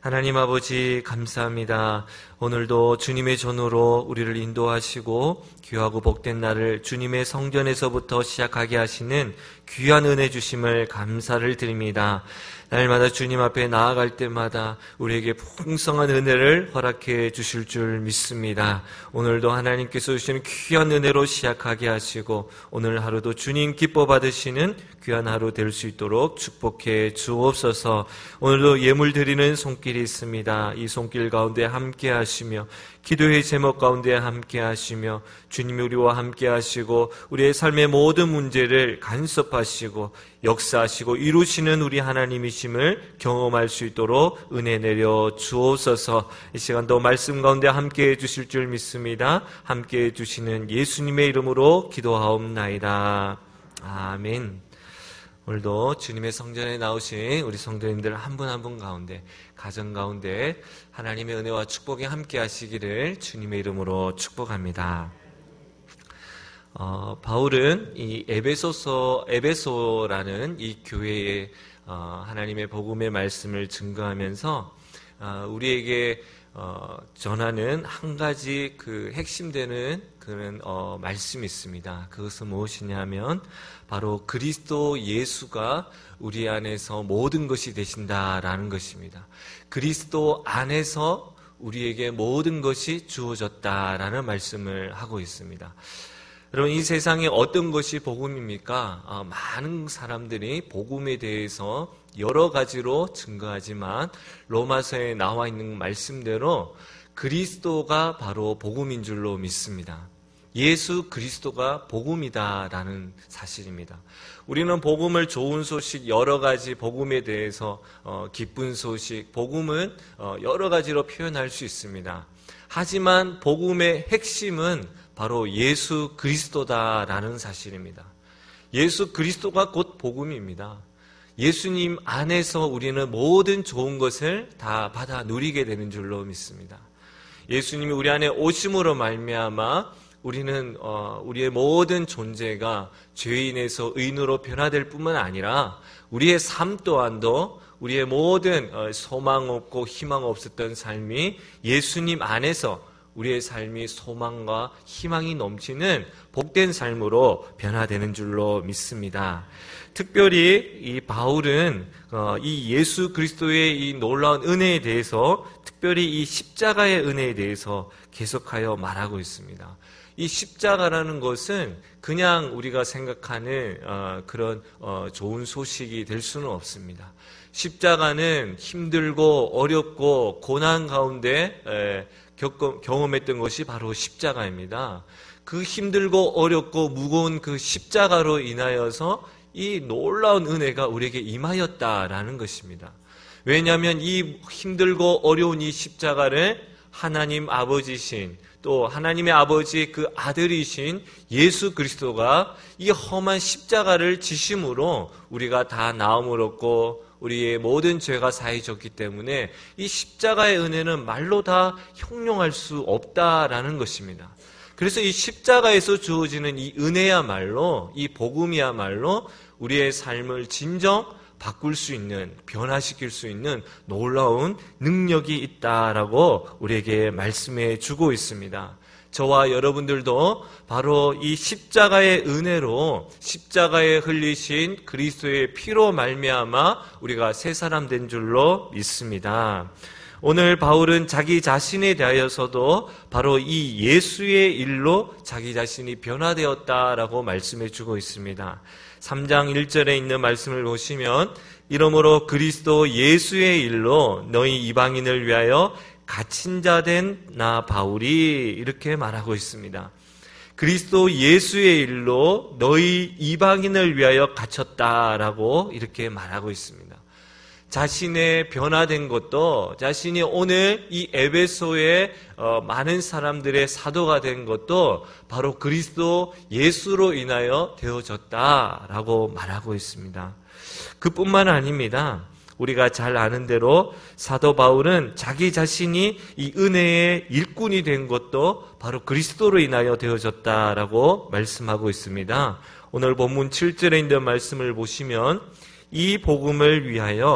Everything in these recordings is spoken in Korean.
하나님 아버지 감사합니다. 오늘도 주님의 전으로 우리를 인도하시고 귀하고 복된 날을 주님의 성전에서부터 시작하게 하시는 귀한 은혜 주심을 감사를 드립니다. 날마다 주님 앞에 나아갈 때마다 우리에게 풍성한 은혜를 허락해 주실 줄 믿습니다. 오늘도 하나님께서 주시는 귀한 은혜로 시작하게 하시고 오늘 하루도 주님 기뻐 받으시는 귀한 하루 될 수 있도록 축복해 주옵소서. 오늘도 예물 드리는 손길이 있습니다. 이 손길 가운데 함께 하시며 기도의 제목 가운데 함께 하시며 주님이 우리와 함께 하시고 우리의 삶의 모든 문제를 간섭하시고 역사하시고 이루시는 우리 하나님이심을 경험할 수 있도록 은혜 내려 주옵소서. 이 시간도 말씀 가운데 함께 해주실 줄 믿습니다. 함께 해주시는 예수님의 이름으로 기도하옵나이다. 아멘. 오늘도 주님의 성전에 나오신 우리 성도님들 한 분 한 분 가운데 가정 가운데 하나님의 은혜와 축복이 함께 하시기를 주님의 이름으로 축복합니다. 바울은 이 에베소라는 이 교회에 하나님의 복음의 말씀을 증거하면서 우리에게 전하는 한 가지 그 핵심되는 그런 말씀이 있습니다. 그것은 무엇이냐면 바로 그리스도 예수가 우리 안에서 모든 것이 되신다라는 것입니다. 그리스도 안에서 우리에게 모든 것이 주어졌다라는 말씀을 하고 있습니다. 여러분, 이 세상에 어떤 것이 복음입니까? 많은 사람들이 복음에 대해서 여러 가지로 증거하지만 로마서에 나와 있는 말씀대로 그리스도가 바로 복음인 줄로 믿습니다. 예수 그리스도가 복음이다라는 사실입니다. 우리는 복음을 좋은 소식, 여러 가지 복음에 대해서 기쁜 소식, 복음은 여러 가지로 표현할 수 있습니다. 하지만 복음의 핵심은 바로 예수 그리스도다라는 사실입니다. 예수 그리스도가 곧 복음입니다. 예수님 안에서 우리는 모든 좋은 것을 다 받아 누리게 되는 줄로 믿습니다. 예수님이 우리 안에 오심으로 말미암아 우리는 우리의 모든 존재가 죄인에서 의인으로 변화될 뿐만 아니라 우리의 삶 또한도 우리의 모든 소망 없고 희망 없었던 삶이 예수님 안에서 우리의 삶이 소망과 희망이 넘치는 복된 삶으로 변화되는 줄로 믿습니다. 특별히 이 바울은 이 예수 그리스도의 이 놀라운 은혜에 대해서, 특별히 이 십자가의 은혜에 대해서 계속하여 말하고 있습니다. 이 십자가라는 것은 그냥 우리가 생각하는 그런 좋은 소식이 될 수는 없습니다. 십자가는 힘들고 어렵고 고난 가운데 경험했던 것이 바로 십자가입니다. 그 힘들고 어렵고 무거운 그 십자가로 인하여서 이 놀라운 은혜가 우리에게 임하였다라는 것입니다. 왜냐하면 이 힘들고 어려운 이 십자가를 하나님 아버지신, 또 하나님의 아버지 그 아들이신 예수 그리스도가 이 험한 십자가를 지심으로 우리가 다 나음을 얻고 우리의 모든 죄가 사해졌기 때문에 이 십자가의 은혜는 말로 다 형용할 수 없다라는 것입니다. 그래서 이 십자가에서 주어지는 이 은혜야말로, 이 복음이야말로 우리의 삶을 진정 바꿀 수 있는, 변화시킬 수 있는 놀라운 능력이 있다라고 우리에게 말씀해 주고 있습니다. 저와 여러분들도 바로 이 십자가의 은혜로, 십자가에 흘리신 그리스도의 피로 말미암아 우리가 새 사람 된 줄로 믿습니다. 오늘 바울은 자기 자신에 대하여서도 바로 이 예수의 일로 자기 자신이 변화되었다라고 말씀해 주고 있습니다. 3장 1절에 있는 말씀을 보시면 이러므로 그리스도 예수의 일로 너희 이방인을 위하여 갇힌 자 된 나 바울이, 이렇게 말하고 있습니다. 그리스도 예수의 일로 너희 이방인을 위하여 갇혔다라고 이렇게 말하고 있습니다. 자신의 변화된 것도, 자신이 오늘 이 에베소의 많은 사람들의 사도가 된 것도 바로 그리스도 예수로 인하여 되어졌다라고 말하고 있습니다. 그뿐만 아닙니다. 우리가 잘 아는 대로 사도 바울은 자기 자신이 이 은혜의 일꾼이 된 것도 바로 그리스도로 인하여 되어졌다라고 말씀하고 있습니다. 오늘 본문 7절에 있는 말씀을 보시면 이 복음을 위하여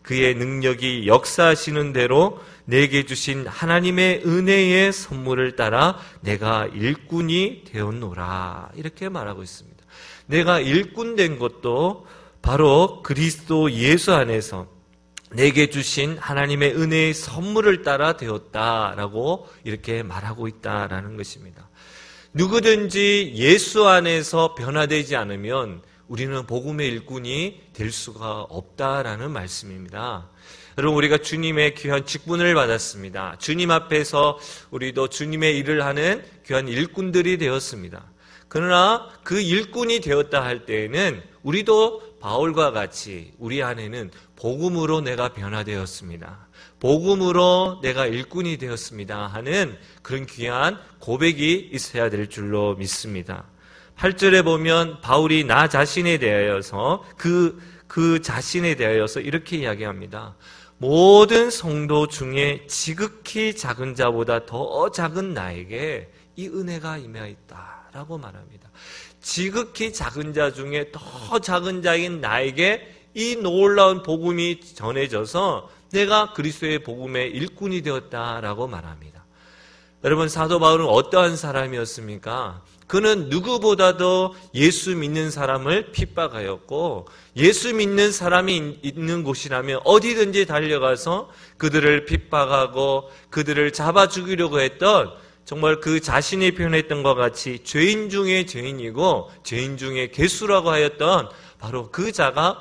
그의 능력이 역사하시는 대로 내게 주신 하나님의 은혜의 선물을 따라 내가 일꾼이 되었노라. 이렇게 말하고 있습니다. 내가 일꾼 된 것도 바로 그리스도 예수 안에서 내게 주신 하나님의 은혜의 선물을 따라 되었다라고 이렇게 말하고 있다라는 것입니다. 누구든지 예수 안에서 변화되지 않으면 우리는 복음의 일꾼이 될 수가 없다라는 말씀입니다. 여러분, 우리가 주님의 귀한 직분을 받았습니다. 주님 앞에서 우리도 주님의 일을 하는 귀한 일꾼들이 되었습니다. 그러나 그 일꾼이 되었다 할 때에는 우리도 바울과 같이 우리 안에는 복음으로 내가 변화되었습니다. 복음으로 내가 일꾼이 되었습니다 하는 그런 귀한 고백이 있어야 될 줄로 믿습니다. 8절에 보면 바울이 나 자신에 대하여서 그 자신에 대하여서 이렇게 이야기합니다. 모든 성도 중에 지극히 작은 자보다 더 작은 나에게 이 은혜가 임하였다라고 말합니다. 지극히 작은 자 중에 더 작은 자인 나에게 이 놀라운 복음이 전해져서 내가 그리스도의 복음의 일꾼이 되었다라고 말합니다. 여러분, 사도 바울은 어떠한 사람이었습니까? 그는 누구보다도 예수 믿는 사람을 핍박하였고 예수 믿는 사람이 있는 곳이라면 어디든지 달려가서 그들을 핍박하고 그들을 잡아 죽이려고 했던, 정말 그 자신이 표현했던 것 같이 죄인 중에 죄인이고 죄인 중에 괴수라고 하였던 바로 그 자가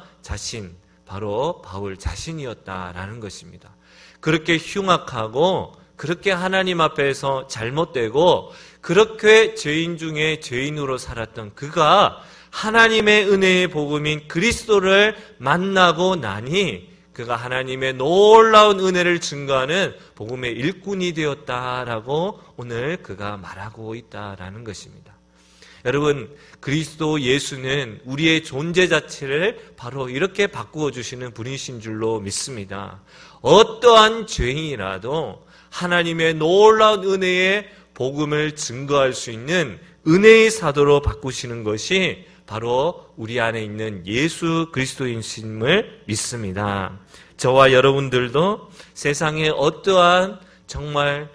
바로 바울 자신이었다라는 것입니다. 그렇게 흉악하고 그렇게 하나님 앞에서 잘못되고 그렇게 죄인 중에 죄인으로 살았던 그가 하나님의 은혜의 복음인 그리스도를 만나고 나니 그가 하나님의 놀라운 은혜를 증거하는 복음의 일꾼이 되었다라고 오늘 그가 말하고 있다라는 것입니다. 여러분, 그리스도 예수는 우리의 존재 자체를 바로 이렇게 바꾸어 주시는 분이신 줄로 믿습니다. 어떠한 죄인이라도 하나님의 놀라운 은혜의 복음을 증거할 수 있는 은혜의 사도로 바꾸시는 것이 바로 우리 안에 있는 예수 그리스도이심을 믿습니다. 저와 여러분들도 세상에 어떠한 정말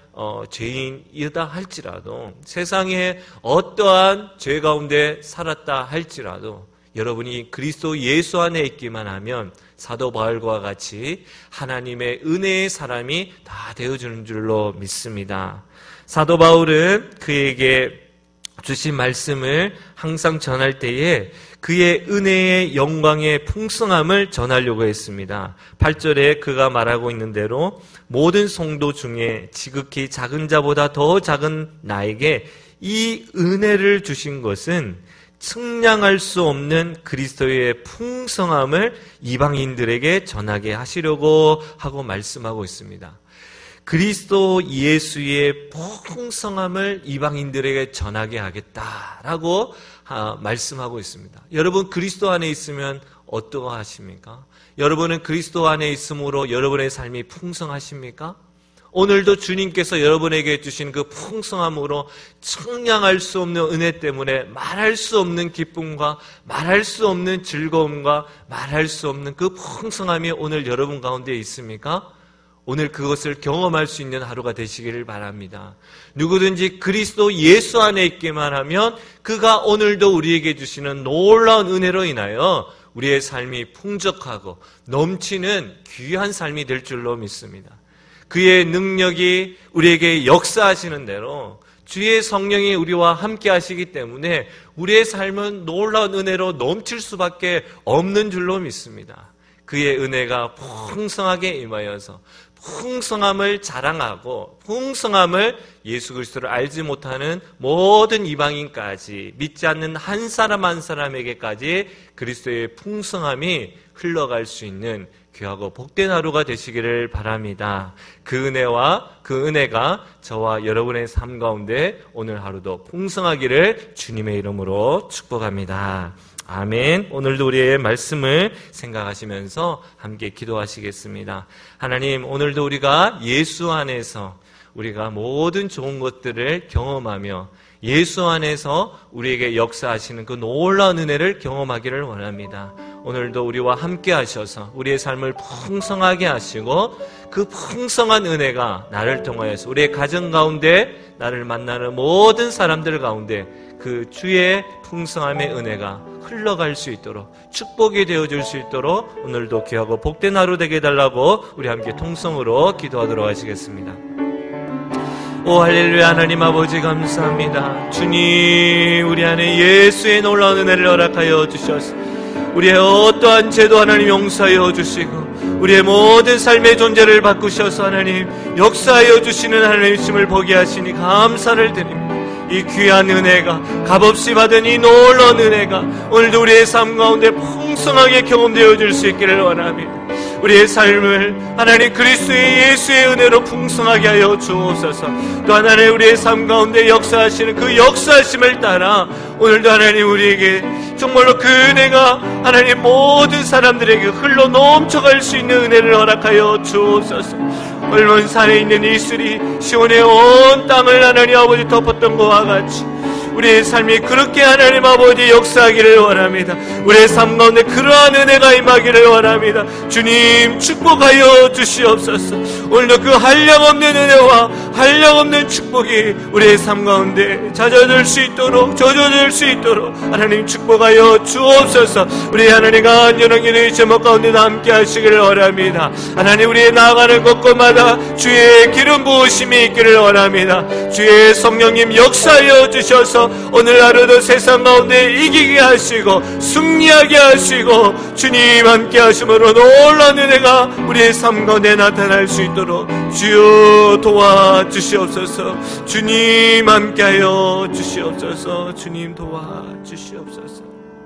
죄인이다 할지라도, 세상에 어떠한 죄 가운데 살았다 할지라도 여러분이 그리스도 예수 안에 있기만 하면 사도 바울과 같이 하나님의 은혜의 사람이 다 되어주는 줄로 믿습니다. 사도 바울은 그에게 주신 말씀을 항상 전할 때에 그의 은혜의 영광의 풍성함을 전하려고 했습니다. 8절에 그가 말하고 있는 대로 모든 성도 중에 지극히 작은 자보다 더 작은 나에게 이 은혜를 주신 것은 측량할 수 없는 그리스도의 풍성함을 이방인들에게 전하게 하시려고 하고 말씀하고 있습니다. 그리스도 예수의 풍성함을 이방인들에게 전하게 하겠다라고 말씀하고 있습니다. 여러분, 그리스도 안에 있으면 어떠하십니까? 여러분은 그리스도 안에 있음으로 여러분의 삶이 풍성하십니까? 오늘도 주님께서 여러분에게 주신 그 풍성함으로 측량할 수 없는 은혜 때문에 말할 수 없는 기쁨과 말할 수 없는 즐거움과 말할 수 없는 그 풍성함이 오늘 여러분 가운데 있습니까? 오늘 그것을 경험할 수 있는 하루가 되시기를 바랍니다. 누구든지 그리스도 예수 안에 있기만 하면 그가 오늘도 우리에게 주시는 놀라운 은혜로 인하여 우리의 삶이 풍족하고 넘치는 귀한 삶이 될 줄로 믿습니다. 그의 능력이 우리에게 역사하시는 대로 주의 성령이 우리와 함께 하시기 때문에 우리의 삶은 놀라운 은혜로 넘칠 수밖에 없는 줄로 믿습니다. 그의 은혜가 풍성하게 임하여서 풍성함을 자랑하고 풍성함을 예수 그리스도를 알지 못하는 모든 이방인까지, 믿지 않는 한 사람 한 사람에게까지 그리스도의 풍성함이 흘러갈 수 있는 귀하고 복된 하루가 되시기를 바랍니다. 그 은혜가 저와 여러분의 삶 가운데 오늘 하루도 풍성하기를 주님의 이름으로 축복합니다. 아멘. 오늘도 우리의 말씀을 생각하시면서 함께 기도하시겠습니다. 하나님, 오늘도 우리가 예수 안에서 우리가 모든 좋은 것들을 경험하며 예수 안에서 우리에게 역사하시는 그 놀라운 은혜를 경험하기를 원합니다. 오늘도 우리와 함께 하셔서 우리의 삶을 풍성하게 하시고 그 풍성한 은혜가 나를 통하여서 우리의 가정 가운데 나를 만나는 모든 사람들 가운데 그 주의 풍성함의 은혜가 흘러갈 수 있도록 축복이 되어줄 수 있도록 오늘도 귀하고 복된 하루 되게 해달라고 우리 함께 통성으로 기도하도록 하시겠습니다. 오 할렐루야. 하나님 아버지 감사합니다. 주님 우리 안에 예수의 놀라운 은혜를 허락하여 주셔서 우리의 어떠한 죄도 하나님 용서하여 주시고 우리의 모든 삶의 존재를 바꾸셔서 하나님 역사하여 주시는 하나님이심을 보게 하시니 감사를 드립니다. 이 귀한 은혜가 값없이 받은 이 놀라운 은혜가 오늘도 우리의 삶 가운데 풍성하게 경험되어 줄 수 있기를 원합니다. 우리의 삶을 하나님 그리스도의 예수의 은혜로 풍성하게 하여 주옵소서. 또한 하나님 우리의 삶 가운데 역사하시는 그 역사하심을 따라 오늘도 하나님 우리에게 정말로 그 은혜가 하나님 모든 사람들에게 흘러 넘쳐갈 수 있는 은혜를 허락하여 주옵소서. 얼른 산에 있는 이슬이 시온의 온 땅을 하나님 아버지 덮었던 것과 같이 우리의 삶이 그렇게 하나님 아버지 역사하기를 원합니다. 우리의 삶 가운데 그러한 은혜가 임하기를 원합니다. 주님 축복하여 주시옵소서. 오늘도 그 한량없는 은혜와 한량없는 축복이 우리의 삶 가운데 잦아들 수 있도록 젖어들 수 있도록 하나님 축복하여 주옵소서. 우리 하나님과 안전한 기도의 제목 가운데 함께 하시기를 원합니다. 하나님 우리의 나아가는 곳곳마다 주의 기름 부으심이 있기를 원합니다. 주의 성령님 역사하여 주셔서 오늘 하루도 세상 가운데 이기게 하시고 승리하게 하시고 주님 함께 하심으로 놀라운 은혜가 우리의 삶 가운데 나타날 수 있도록 주여 도와주시옵소서. 주님 함께하여 주시옵소서. 주님 도와주시옵소서.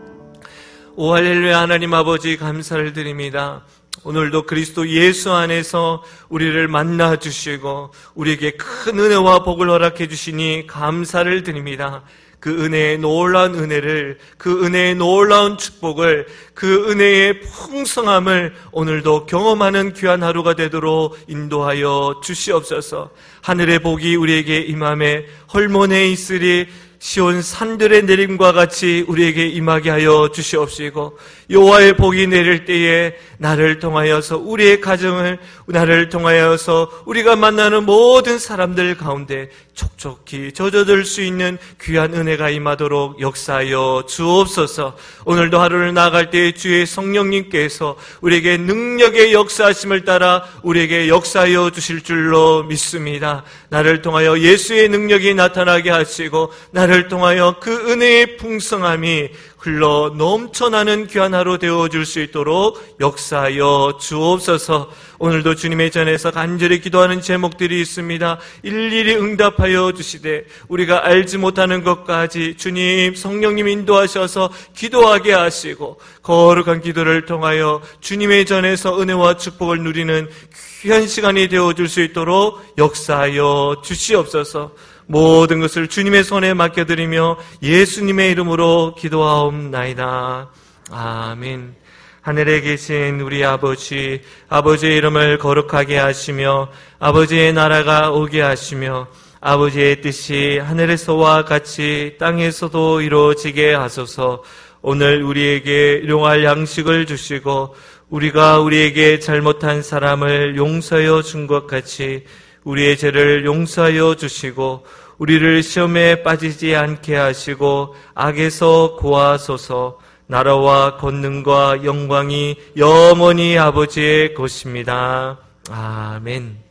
오 할렐루야. 하나님 아버지 감사를 드립니다. 오늘도 그리스도 예수 안에서 우리를 만나 주시고 우리에게 큰 은혜와 복을 허락해 주시니 감사를 드립니다. 그 은혜의 놀라운 은혜를, 그 은혜의 놀라운 축복을, 그 은혜의 풍성함을 오늘도 경험하는 귀한 하루가 되도록 인도하여 주시옵소서. 하늘의 복이 우리에게 임함에 헐몬에 있으리 시온 산들의 내림과 같이 우리에게 임하게 하여 주시옵시고 여호와의 복이 내릴 때에 나를 통하여서 우리의 가정을 나를 통하여서 우리가 만나는 모든 사람들 가운데 촉촉히 젖어들 수 있는 귀한 은혜가 임하도록 역사하여 주옵소서. 오늘도 하루를 나아갈 때에 주의 성령님께서 우리에게 능력의 역사하심을 따라 우리에게 역사하여 주실 줄로 믿습니다. 나를 통하여 예수의 능력이 나타나게 하시고 나를 통하여 그 은혜의 풍성함이 흘러 넘쳐나는 귀한 하루 되어줄 수 있도록 역사하여 주옵소서. 오늘도 주님의 전에서 간절히 기도하는 제목들이 있습니다. 일일이 응답하여 주시되 우리가 알지 못하는 것까지 주님 성령님 인도하셔서 기도하게 하시고 거룩한 기도를 통하여 주님의 전에서 은혜와 축복을 누리는 귀한 시간이 되어줄 수 있도록 역사하여 주시옵소서. 모든 것을 주님의 손에 맡겨드리며 예수님의 이름으로 기도하옵나이다. 아멘. 하늘에 계신 우리 아버지, 아버지의 이름을 거룩하게 하시며 아버지의 나라가 오게 하시며 아버지의 뜻이 하늘에서와 같이 땅에서도 이루어지게 하소서. 오늘 우리에게 일용할 양식을 주시고 우리가 우리에게 잘못한 사람을 용서하여 준 것 같이 우리의 죄를 용서하여 주시고 우리를 시험에 빠지지 않게 하시고 악에서 구하소서. 나라와 권능과 영광이 영원히 아버지의 것입니다. 아멘.